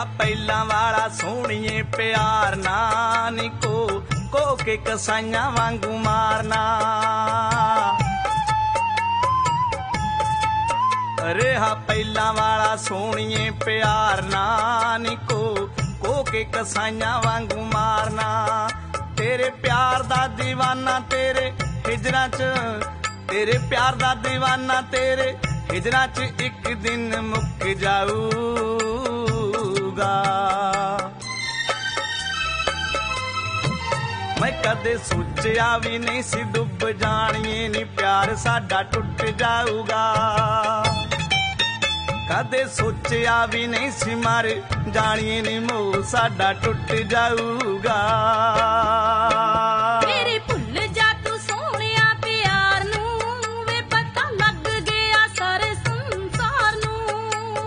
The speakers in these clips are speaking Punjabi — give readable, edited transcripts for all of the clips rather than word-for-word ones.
ਪਹਿਲਾਂ ਵਾਲਾ ਸੋਹਣੀਏ ਪਿਆਰ ਨਾ ਨੀ ਕੋ ਕੇ ਕਸਾਈਆਂ ਵਾਂਗੂ ਮਾਰਨਾ। ਰਿਹਾ ਪਹਿਲਾਂ ਵਾਲਾ ਸੋਹਣੀਏ ਪਿਆਰ ਨਾ ਨੀ ਕੋ ਕੇ ਕਸਾਈਆਂ ਵਾਂਗੂ ਮਾਰਨਾ। ਤੇਰੇ ਪਿਆਰ ਦਾ ਦੀਵਾਨਾ ਤੇਰੇ ਹਿਜਰਾਂ ਚ, ਤੇਰੇ ਪਿਆਰ ਦਾ ਦੀਵਾਨਾ ਤੇਰੇ ਹਿਜਰਾਂ ਚ ਇੱਕ ਦਿਨ ਮੁੱਕ ਜਾਊਗਾ। ਮੈਂ ਕਦੇ ਸੋਚਿਆ ਵੀ ਨਹੀਂ ਸੀ ਡੁੱਬ ਜਾਣੀਏ ਨੀ ਪਿਆਰ ਸਾਡਾ ਟੁੱਟ ਜਾਊਗਾ। ਕਦੇ ਸੋਚਿਆ ਵੀ ਨਹੀਂ ਸੀ ਮਰ ਜਾਣੀਏ ਨੀ ਮੋਹ ਸਾਡਾ ਟੁੱਟ ਜਾਊਗਾ। ਮੇਰੇ ਭੁੱਲ ਜਾ ਤੂੰ ਸੋਹਣਿਆ ਪਿਆਰ ਨੂੰ ਵੇ ਪਤਾ ਲੱਗ ਗਿਆ ਸਾਰੇ ਸੰਸਾਰ ਨੂੰ।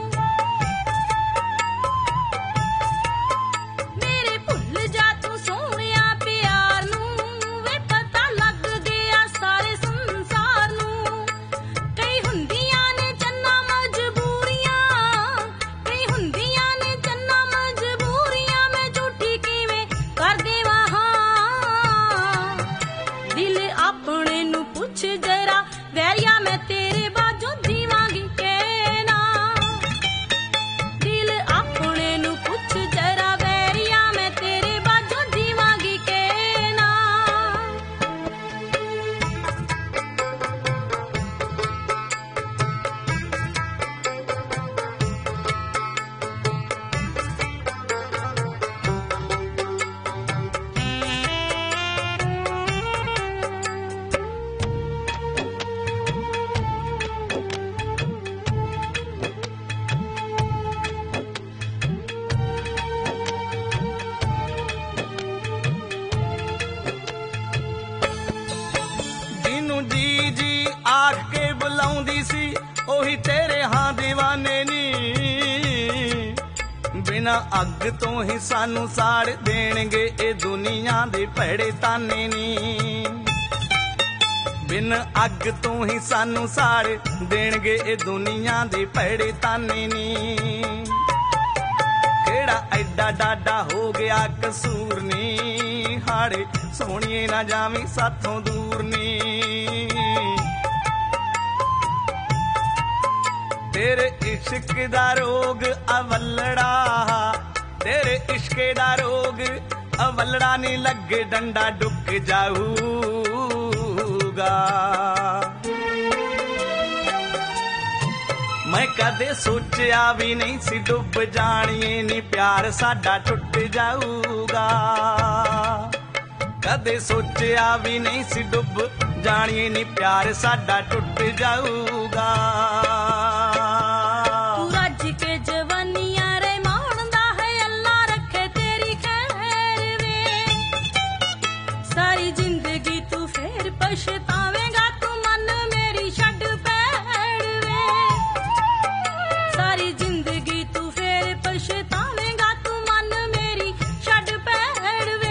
ਮੇਰੇ ਭੁੱਲ ਜਾ ਤੂੰ ਸੋਹਣਿਆ ਪਿਆਰ ਨੂੰ ਵੇ ਪਤਾ ਲੱਗ ਗਿਆ ਸਾਰੇ ਸੰਸਾਰ ਨੂੰ। ਕਈ ਹੁੰਦੀਆਂ ਨੇ ਚੰਨਾ ਮਜਬੂਰੀਆਂ, ਕਈ ਹੁੰਦੀਆਂ ਨੇ ਚੰਨਾ ਮਜਬੂਰੀਆਂ, ਮੈਂ ਝੂਠੀ ਕਿਵੇਂ ਕਰ ਦੇਵਾਂ ਹਾਂ। ਦਿਲ ਆਪਣੇ ਨੂੰ ਪੁੱਛ ਜਰਾ ਵੈਰੀਆ ਮੈਂ ਤੇਰੇ ਬਾਝੋਂ ਜੀਵਾਂਗੀ ਕਿ ਨਾ। ਦਿਲ ਆਪਣੇ ਨੂੰ ਪੁੱਛ ਜਰਾ ਵੈਰੀਆ ਮੈਂ ਤੇਰੇ ਬਾਝੋਂ ਜੀਵਾਂਗੀ ਕਿ ਨਾ। ਜਿਹਨੂੰ ਜੀ ਜੀ ਆਖ ਕੇ ਬੁਲਾਉਂਦੀ ਸੀ ਉਹੀ ਤੇਰੇ ਹਾਂ ਦੀਵਾਨੇ ਨੀ। ਬਿਨਾਂ ਅੱਗ ਤੋਂ ਹੀ ਸਾਨੂੰ ਸਾੜ ਦੇਣਗੇ ਇਹ ਦੁਨੀਆ ਦੇ ਭੈੜੇ ਤਾਨੇ ਨੀ। ਬਿਨ ਅੱਗ ਤੋਂ ਹੀ ਸਾਨੂੰ ਸਾੜ ਦੇਣਗੇ ਇਹ ਦੁਨੀਆ ਦੇ ਭੈੜੇ ਤਾਨੇ ਨੀ। ਕਿਹੜਾ ਐਡਾ ਡਾਡਾ ਹੋ ਗਿਆ ਕਸੂਰ ਨੀ, ਹਾੜੇ ਸੋਹਣੀਏ ਨਾ ਜਾਵੀਂ ਸਾਥੋਂ ਦੂਰ ਨੀ। ਤੇਰੇ ਇਸ਼ਕ ਦਾ ਰੋਗ ਅਵਲੜਾ, ਤੇਰੇ ਇਸ਼ਕ ਦਾ ਰੋਗ ਅਵਲੜਾ ਨੀ ਲੱਗੇ ਡੰਡਾ ਡੁੱਕ ਜਾਊਗਾ। ਮੈਂ ਕਦੇ ਸੋਚਿਆ ਵੀ ਨਹੀਂ ਸੀ ਡੁੱਬ ਜਾਣੀਏ ਨੀ ਪਿਆਰ ਸਾਡਾ ਟੁੱਟ ਜਾਊਗਾ। ਕਦੇ ਸੋਚਿਆ ਵੀ ਨਹੀਂ ਸੀ ਡੁੱਬ ਜਾਣੀਏ ਨੀ ਪਿਆਰ ਸਾਡਾ ਟੁੱਟ ਜਾਊਗਾ। ਤੂੰ ਰੱਜ ਕੇ ਜਵਾਨੀਆਂ ਰੇ ਮਾਣਦਾ ਹੈ ਅੱਲਾ ਰੱਖੇ ਤੇਰੀ ਖੈਰ ਵੇ। ਸਾਰੀ ਜ਼ਿੰਦਗੀ ਤੂੰ ਫੇਰ ਪਛਤਾਵੇਂਗਾ ਤੂੰ ਮਨ ਮੇਰੀ ਛੱਡ ਪੈੜ ਵੇ। ਸਾਰੀ ਜ਼ਿੰਦਗੀ ਤੂੰ ਫੇਰ ਪਛਤਾਵੇਂਗਾ ਤੂੰ ਮਨ ਮੇਰੀ ਛੱਡ ਪੈੜ ਵੇ।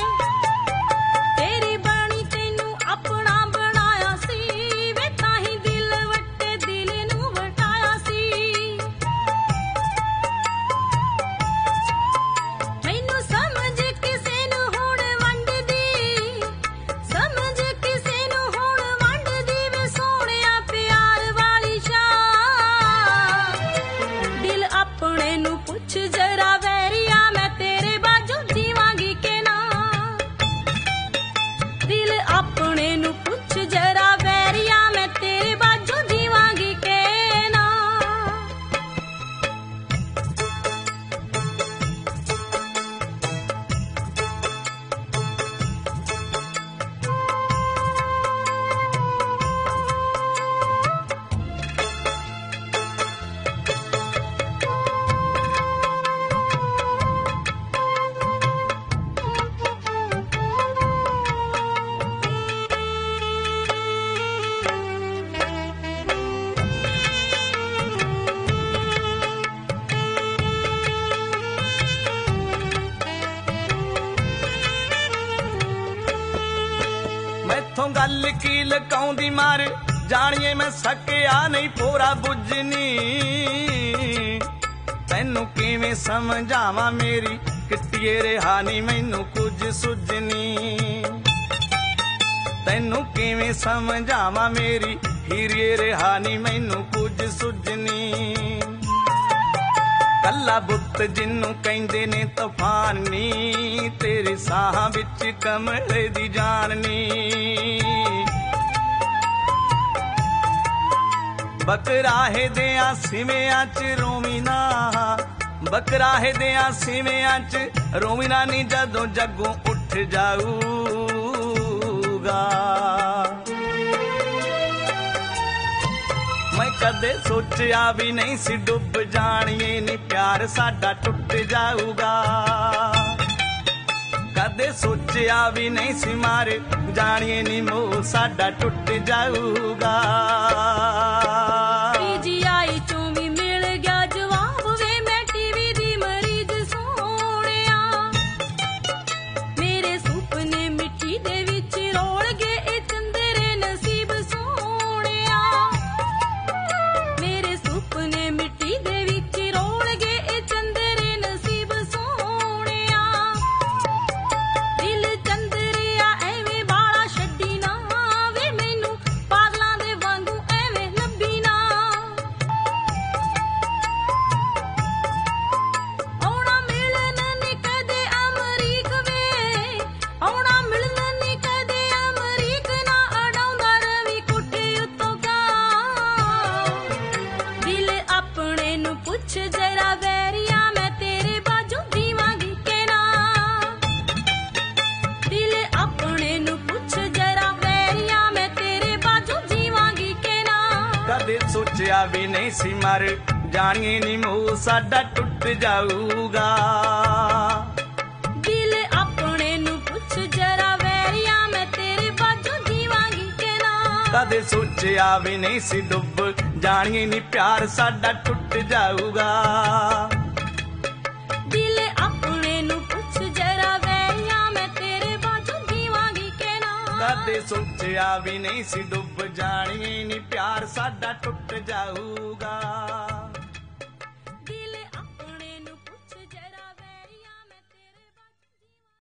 ਤੇਰੀ ਬਾਣੀ ਤੈਨੂੰ ਆਪਣਾ ਬਣਾਇਆ ਸੀ ਵੇ ਤਾਂ ਹੀ ਦਿਲ ਵੱਟੇ ਦਿਲ ਨੂੰ ਵਟਾਇਆ ਸੀ। ਮੈਨੂੰ ਸਮਝ ਕਿਸੇ ਨੂੰ ਹੁਣ ਵੰਡਦੀ, ਸਮਝ ਕਿਸੇ ਨੂੰ ਹੁਣ ਵੰਡਦੀ ਵੇ ਸੋਹਣਿਆ ਪਿਆਰ ਵਾਲੀ ਸ਼ਾਨ। ਦਿਲ ਆਪਣੇ ਨੂੰ ਪੁੱਛ ਜਰਾ ਵੈਰੀਆ ਮੈਂ ਤੇਰੇ ਬਾਝੋਂ ਜੀਵਾਂਗੀ ਕਿ ਨਾ। ਦਿਲ ਆਪਣੇ ਨੂੰ ਪੁੱਛ ਜਰਾ ਵੈਰੀਆ ਮੈਂ ਤੇਰੇ ਬਾਝੋਂ ਜੀਵਾਂਗੀ ਕਿ ਨਾ। ਮੈਥੋਂ ਗੱਲ ਕੀ ਲਕਾਉਂਦੀ ਮਾਰ ਜਾਣੀਏ ਮੈਂ ਸਕਿਆ ਨਹੀਂ ਪੂਰਾ ਬੁੱਝਣੀ। ਤੈਨੂੰ ਕਿਵੇਂ ਸਮਝਾਵਾਂ ਮੇਰੀ ਕਿੱਟੀਏ ਰਿਹਾ ਨੀ ਮੈਨੂੰ ਕੁਝ ਸੁਝਣੀ। ਤੈਨੂੰ ਕਿਵੇਂ ਸਮਝਾਵਾਂ ਮੇਰੀ ਹੀਰੀਏ ਰਿਹਾ ਨੀ ਮੈਨੂੰ ਕੁਝ ਸੁਝਣੀ। ਕੱਲਾ ਬੁੱਤ ਜਿਹਨੂੰ ਕਹਿੰਦੇ ਨੇ ਤੂਫਾਨ ਨੀ, ਤੇਰੇ ਸਾਹਾਂ ਵਿੱਚ ਕਮਲੇ ਦੀ ਜਾਨ ਨੀ। ਬਕਰਾਹੇ ਦਿਆਂ ਸਿਵਿਆਂ ਚ ਰੋਵੀਂ ਨਾ, ਬਕਰਾਹੇ ਦਿਆਂ ਸਿਵਿਆਂ ਚ ਰੋਵੀਂ ਨਾ ਨੀ, ਜਦੋਂ ਜੱਗੋਂ ਉੱਠ ਜਾਊਗਾ। ਮੈਂ ਕਦੇ ਸੋਚਿਆ ਵੀ ਨਹੀਂ ਸੀ ਡੁੱਬ ਜਾਣੀਏ ਨੀ, ਪਿਆਰ ਸਾਡਾ ਟੁੱਟ ਜਾਊਗਾ। ਕਦੇ ਸੋਚਿਆ ਵੀ ਨਹੀਂ ਸੀ ਮਾਰ ਜਾਣੀਏ ਨੀ, ਮੋਹ ਸਾਡਾ ਟੁੱਟ ਜਾਊਗਾ। PGI ਚੋਂ ਵੀ ਮਿਲ ਗਿਆ ਜਵਾਬ ਵੇ, ਮੈਂ TV ਦੀ ਮਰੀਜ਼ ਸੋਹਣਿਆ। ਮੇਰੇ ਸੁਪਨੇ ਮਿੱਟੀ ਦੇ ਵਿੱਚ ਰੋਲ ਗਏ, ਇਹ ਚੰਦਰੇ ਨਸੀਬ ਸੋਹਣਿਆ। ਮੇਰੇ ਸੁਪਨੇ ਮਿੱਟੀ ਦੇ ਵਿੱਚ ਰੋਲ ਗਏ, ਇਹ ਚੰਦਰੇ ਨਸੀਬ ਸੋਹਣਿਆ। ਦਿਲ ਚੰਦਰਿਆ ਐਵੇਂ ਬਾਲਾ ਛੱਡੀ ਨਾ ਵੇ, ਮੈਨੂੰ ਪਾਗਲਾਂ ਦੇ ਵਾਂਗੂ ਐਵੇਂ ਲੱਭੀ ਨਾ। ਆਉਣਾ ਮਿਲਣ ਨੀ ਕਦੇ ਅਮਰੀਕ ਵੇ, ਆਉਣਾ ਮਿਲਣ ਨੀ ਕਦੇ ਅਮਰੀਕ ਨਾ, ਅਡਾਉਂਦਾ ਰਵੀ ਕੋਠੇ ਉੱਤੋਂ ਕਾਂ। ਦਿਲ ਆਪਣੇ ਨੂੰ ਪੁੱਛ ਜਰਾ ਵੈਰੀਆ, ਮੈਂ ਤੇਰੇ ਬਾਝੋਂ ਜੀਵਾਂਗੀ ਕਿ ਨਾ। ਦਿਲ ਆਪਣੇ ਨੂੰ ਪੁੱਛ ਜਰਾ ਵੈਰੀਆ, ਮੈਂ ਤੇਰੇ ਬਾਝੋਂ ਜੀਵਾਂਗੀ ਕਿ ਨਾ। ਕਦੇ ਸੋਚਿਆ ਵੀ ਨਹੀਂ ਸੀ ਮਰ ਜਾਣੀਏ ਨੀ, ਮੋਹ ਸਾਡਾ ਟੁੱਟ ਜਾਊਗਾ। ਦਿਲ ਆਪਣੇ ਨੂੰ ਪੁੱਛ ਜਰਾ ਵੈਰੀਆ, ਮੈਂ ਤੇਰੇ ਬਾਝੋਂ ਜੀਵਾਂਗੀ ਕਿ ਨਾ। ਕਦੇ ਸੋਚਿਆ ਵੀ ਨਹੀਂ ਸੀ ਡੁੱਬ ਜਾਣੀਏ ਨੀ, ਪਿਆਰ ਸਾਡਾ ਟੁੱਟ ਜਾਊਗਾ। ਦਿਲ ਆਪਣੇ ਨੂੰ ਪੁੱਛ ਜਰਾ ਵੈਰੀਆ, ਮੈਂ ਤੇਰੇ ਬਾਝੋਂ ਜੀਵਾਂਗੀ ਕਿ ਨਾ। ਕਦੇ ਸੋਚਿਆ ਵੀ ਨਹੀਂ ਸੀ ਡੁੱਬ ਜਾਣੀਏ ਨੀ, ਪਿਆਰ ਸਾਡਾ ਟੁੱਟ ਜਾਊ।